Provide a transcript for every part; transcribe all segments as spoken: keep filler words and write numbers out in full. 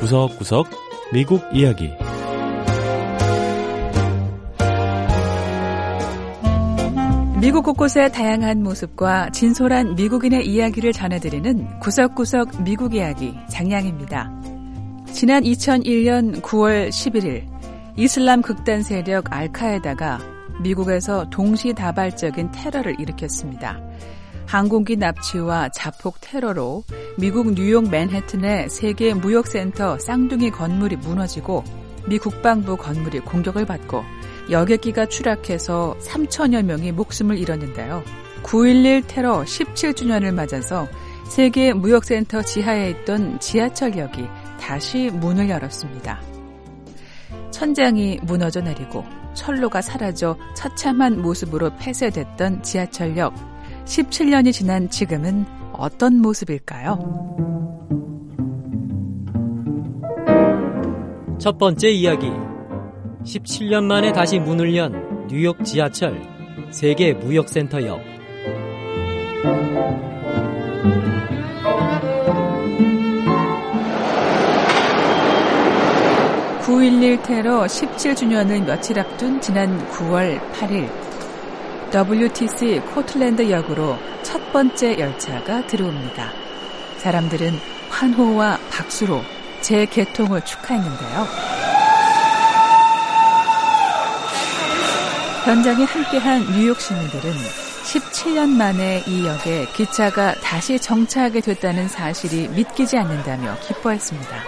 구석구석 미국 이야기. 미국 곳곳의 다양한 모습과 진솔한 미국인의 이야기를 전해드리는 구석구석 미국 이야기 장량입니다. 지난 이천일 년 구월 십일일 이슬람 극단 세력 알카에다가 미국에서 동시다발적인 테러를 일으켰습니다. 항공기 납치와 자폭 테러로 미국 뉴욕 맨해튼의 세계 무역센터 쌍둥이 건물이 무너지고 미 국방부 건물이 공격을 받고 여객기가 추락해서 삼천여 명이 목숨을 잃었는데요. 구일일 테러 십칠 주년을 맞아서 세계 무역센터 지하에 있던 지하철역이 다시 문을 열었습니다. 천장이 무너져 내리고 철로가 사라져 처참한 모습으로 폐쇄됐던 지하철역. 십칠 년이 지난 지금은 어떤 모습일까요? 첫 번째 이야기. 십칠 년 만에 다시 문을 연 뉴욕 지하철 세계 무역센터역. 구일일 테러 십칠 주년을 며칠 앞둔 지난 구월 팔일 더블유티씨 코틀랜드 역으로 첫 번째 열차가 들어옵니다. 사람들은 환호와 박수로 재개통을 축하했는데요. 현장에 함께한 뉴욕 시민들은 십칠 년 만에 이 역에 기차가 다시 정차하게 됐다는 사실이 믿기지 않는다며 기뻐했습니다.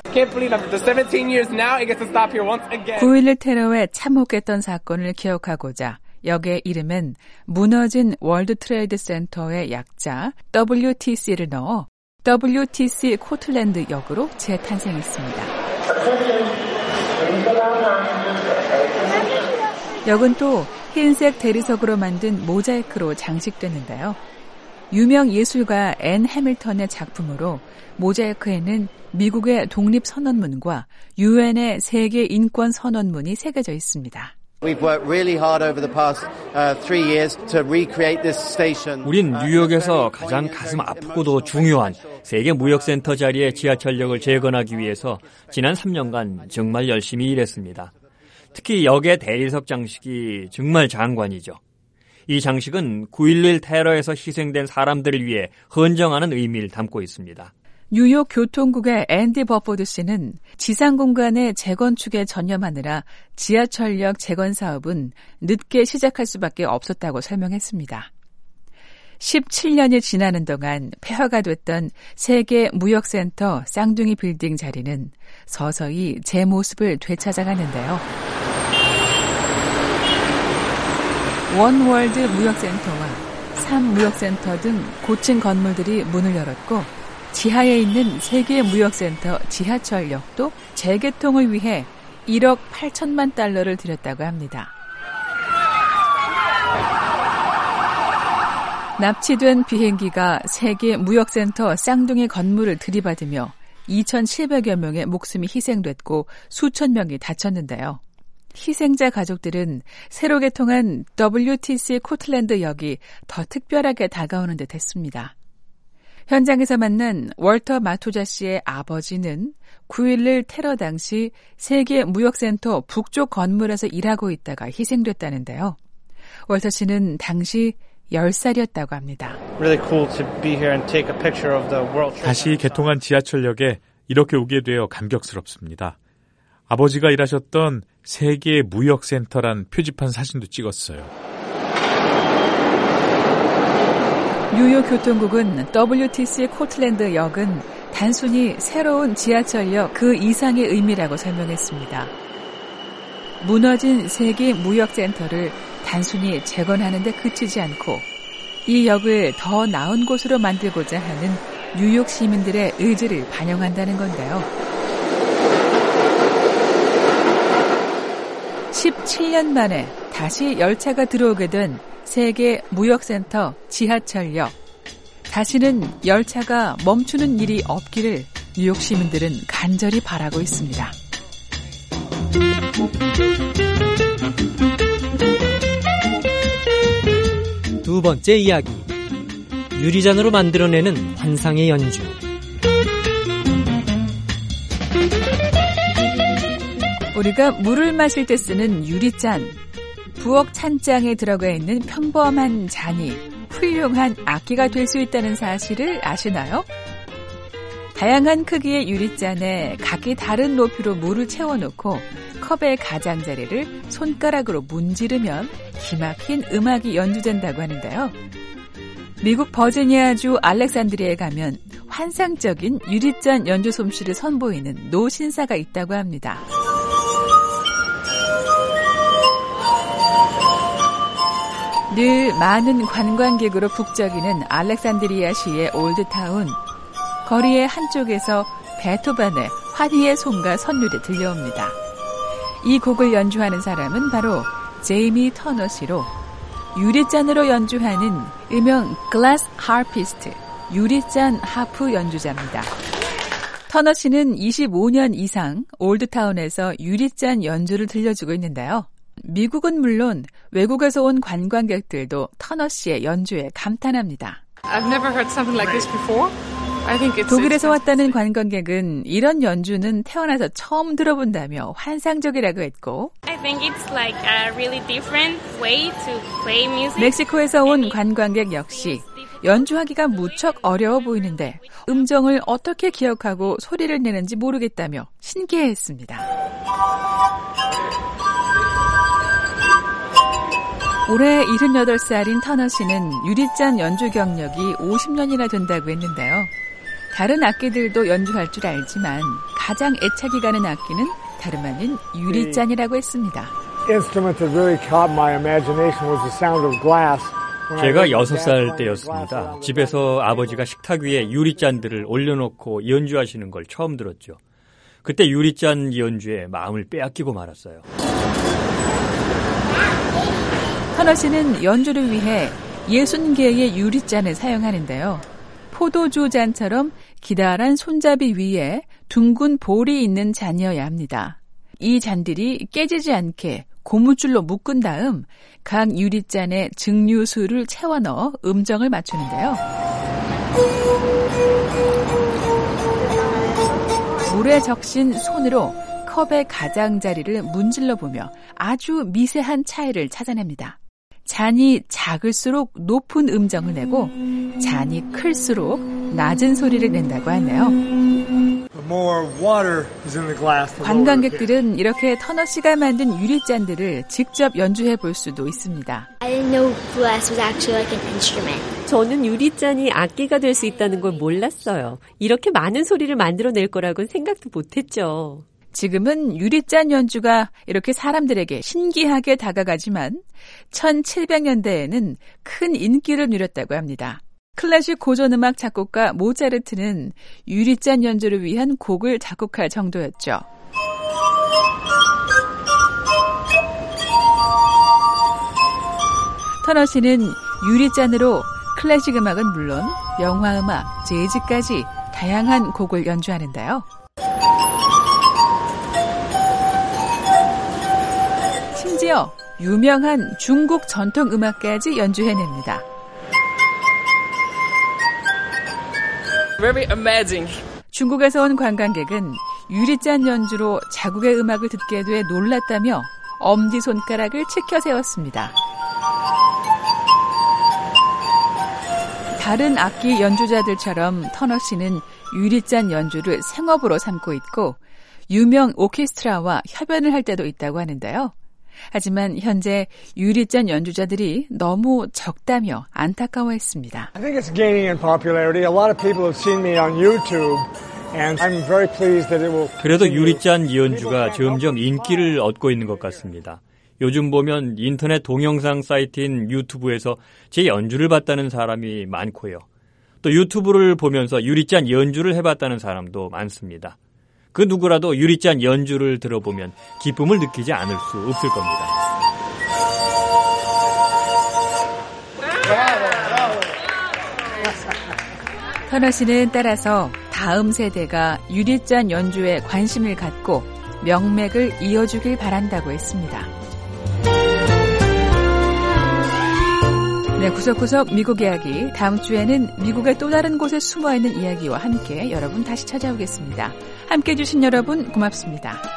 구일일 테러에 참혹했던 사건을 기억하고자 역의 이름엔 무너진 월드 트레이드 센터의 약자 더블유티씨를 넣어 더블유티씨 코틀랜드 역으로 재탄생했습니다. 역은 또 흰색 대리석으로 만든 모자이크로 장식됐는데요. 유명 예술가 앤 해밀턴의 작품으로 모자이크에는 미국의 독립선언문과 유엔의 세계 인권 선언문이 새겨져 있습니다. 우린 뉴욕에서 가장 가슴 아프고도 중요한 세계 무역센터 자리의 지하철역을 재건하기 위해서 지난 삼 년간 정말 열심히 일했습니다. 특히 역의 대리석 장식이 정말 장관이죠. 이 장식은 구일일 테러에서 희생된 사람들을 위해 헌정하는 의미를 담고 있습니다. 뉴욕 교통국의 앤디 버포드 씨는 지상공간의 재건축에 전념하느라 지하철역 재건 사업은 늦게 시작할 수밖에 없었다고 설명했습니다. 십칠 년이 지나는 동안 폐허가 됐던 세계 무역센터 쌍둥이 빌딩 자리는 서서히 제 모습을 되찾아가는데요. 원월드 무역센터와 삼 무역센터 등 고층 건물들이 문을 열었고 지하에 있는 세계 무역센터 지하철역도 재개통을 위해 일억 팔천만 달러를 들였다고 합니다. 납치된 비행기가 세계 무역센터 쌍둥이 건물을 들이받으며 이천칠백여 명의 목숨이 희생됐고 수천 명이 다쳤는데요. 희생자 가족들은 새로 개통한 더블유티씨 코틀랜드 역이 더 특별하게 다가오는 듯 했습니다. 현장에서 만난 월터 마투자 씨의 아버지는 구일일 테러 당시 세계 무역센터 북쪽 건물에서 일하고 있다가 희생됐다는데요. 월터 씨는 당시 열 살이었다고 합니다. 다시 개통한 지하철역에 이렇게 오게 되어 감격스럽습니다. 아버지가 일하셨던 세계 무역센터란 표지판 사진도 찍었어요. 뉴욕 교통국은 더블유티씨 코틀랜드 역은 단순히 새로운 지하철역 그 이상의 의미라고 설명했습니다. 무너진 세계 무역센터를 단순히 재건하는 데 그치지 않고 이 역을 더 나은 곳으로 만들고자 하는 뉴욕 시민들의 의지를 반영한다는 건데요. 십칠 년 만에 다시 열차가 들어오게 된 세계 무역센터 지하철역. 다시는 열차가 멈추는 일이 없기를 뉴욕 시민들은 간절히 바라고 있습니다. 두 번째 이야기. 유리잔으로 만들어내는 환상의 연주. 우리가 물을 마실 때 쓰는 유리잔, 부엌 찬장에 들어가 있는 평범한 잔이 훌륭한 악기가 될 수 있다는 사실을 아시나요? 다양한 크기의 유리잔에 각기 다른 높이로 물을 채워놓고 컵의 가장자리를 손가락으로 문지르면 기막힌 음악이 연주된다고 하는데요. 미국 버지니아주 알렉산드리아에 가면 환상적인 유리잔 연주 솜씨를 선보이는 노신사가 있다고 합니다. 늘 많은 관광객으로 북적이는 알렉산드리아시의 올드타운. 거리의 한쪽에서 베토벤의 환희의 손과 선율이 들려옵니다. 이 곡을 연주하는 사람은 바로 제이미 터너 씨로 유리잔으로 연주하는 일명 글래스 하피스트, 유리잔 하프 연주자입니다. 터너 씨는 이십오 년 이상 올드타운에서 유리잔 연주를 들려주고 있는데요. 미국은 물론 외국에서 온 관광객들도 터너 씨의 연주에 감탄합니다. I've never heard something like this before. I think it's, 독일에서 왔다는 관광객은 이런 연주는 태어나서 처음 들어본다며 환상적이라고 했고, I think it's like a really different way to play music. 멕시코에서 온 관광객 역시 연주하기가 무척 어려워 보이는데 음정을 어떻게 기억하고 소리를 내는지 모르겠다며 신기해했습니다. 올해 일흔여덟 살인 터너 씨는 유리잔 연주 경력이 오십 년이나 된다고 했는데요. 다른 악기들도 연주할 줄 알지만 가장 애착이 가는 악기는 다름 아닌 유리잔이라고 했습니다. 제가 여섯 살 때였습니다. 집에서 아버지가 식탁 위에 유리잔들을 올려놓고 연주하시는 걸 처음 들었죠. 그때 유리잔 연주에 마음을 빼앗기고 말았어요. 터너 씨는 연주를 위해 예순 개의 유리잔을 사용하는데요. 포도주 잔처럼 기다란 손잡이 위에 둥근 볼이 있는 잔이어야 합니다. 이 잔들이 깨지지 않게 고무줄로 묶은 다음 각 유리잔에 증류수를 채워 넣어 음정을 맞추는데요. 물에 적신 손으로 컵의 가장자리를 문질러 보며 아주 미세한 차이를 찾아냅니다. 잔이 작을수록 높은 음정을 내고 잔이 클수록 낮은 소리를 낸다고 하네요. 관광객들은 이렇게 터너 씨가 만든 유리잔들을 직접 연주해 볼 수도 있습니다. 저는 유리잔이 악기가 될 수 있다는 걸 몰랐어요. 이렇게 많은 소리를 만들어낼 거라고는 생각도 못했죠. 지금은 유리잔 연주가 이렇게 사람들에게 신기하게 다가가지만 천칠백 년대에는 큰 인기를 누렸다고 합니다. 클래식 고전음악 작곡가 모차르트는 유리잔 연주를 위한 곡을 작곡할 정도였죠. 터너 씨는 유리잔으로 클래식 음악은 물론 영화음악, 재즈까지 다양한 곡을 연주하는데요. 심지어 유명한 중국 전통 음악까지 연주해냅니다. very amazing. 중국에서 온 관광객은 유리잔 연주로 자국의 음악을 듣게 돼 놀랐다며 엄지손가락을 치켜 세웠습니다. 다른 악기 연주자들처럼 터너 씨는 유리잔 연주를 생업으로 삼고 있고 유명 오케스트라와 협연을 할 때도 있다고 하는데요. 하지만 현재 유리잔 연주자들이 너무 적다며 안타까워했습니다. I think it's gaining in popularity. A lot of people have seen me on YouTube, and I'm very pleased that it will. 그래도 유리잔 연주가 점점 인기를 얻고 있는 것 같습니다. 요즘 보면 인터넷 동영상 사이트인 유튜브에서 제 연주를 봤다는 사람이 많고요. 또 유튜브를 보면서 유리잔 연주를 해봤다는 사람도 많습니다. 그 누구라도 유리잔 연주를 들어보면 기쁨을 느끼지 않을 수 없을 겁니다. 터너 씨는 따라서 다음 세대가 유리잔 연주에 관심을 갖고 명맥을 이어주길 바란다고 했습니다. 네, 구석구석 미국 이야기. 다음 주에는 미국의 또 다른 곳에 숨어있는 이야기와 함께 여러분 다시 찾아오겠습니다. 함께해 주신 여러분 고맙습니다.